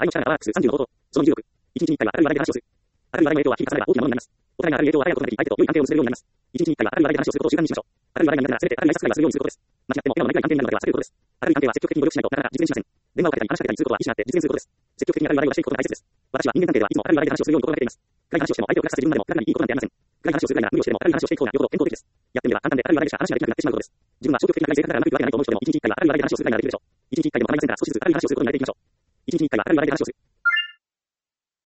愛の力がアワークス30の冒頭。その26。一日一回はある話題で話をする。ある話題の影響は日々重ねれば大きなものになります。お互いがある影響を与え合うことができ、相手と良い関係を結べるようになります。一日一回はある話題で話をすることを習慣にしましょう。ある話題が苦手なら全てある内冊会話するようにすることです。間違っても今の毎回関係になるのでは避けることです。ある関係は積極的に努力しないとなかなか実現しません。電話をかけたり話しかけたりすることは意思があって実現することです。積極的にある話題をしていくことが大切です。私は人間関係ではいつもある話題で話をするように心がけています。暗い話をしても相手を暗くさせ自分までも暗くなりいいことなんてありません。暗い話をするぐらいなら無理をしてでも明るい話をしていく方がよほど健康的です。やってみれば簡単である話題でしか話ができなくなってしまうことです。自分は消極的な性格だからうまくいくわけがないと思う人でも一日一回はある話題で話をするぐらいならできるでしょう。一日一回でも構いませんから少しずつある話をすることに慣れていきましょう。一日一回はある話題で話をする。